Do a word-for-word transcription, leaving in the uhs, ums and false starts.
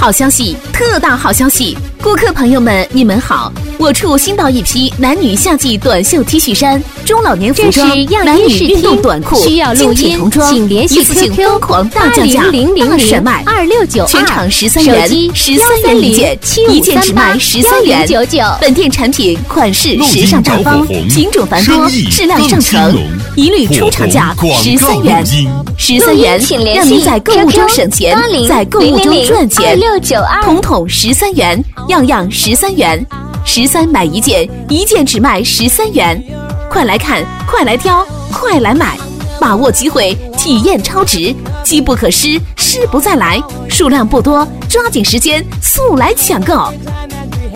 好消息，特大好消息！顾客朋友们，你们好！我处新到一批男女夏季短袖 T 恤衫、中老年服装、男女运动短裤、 需要录音， 童装， 请联系 Q Q 疯狂大降价，大甩卖， 二六九二， 全场十三元，十三元一件，一件只卖十三元。 九九， 本店产品款式时尚大方，品种繁多，质量上乘，一律出厂价十三元。十三元，让您在购物中省钱，在购物中赚钱。统统十三元，样样十三元。十三买一件，一件只卖十三元。快来看，快来挑，快来买，把握机会，体验超值，机不可失，失不再来。数量不多，抓紧时间，速来抢购。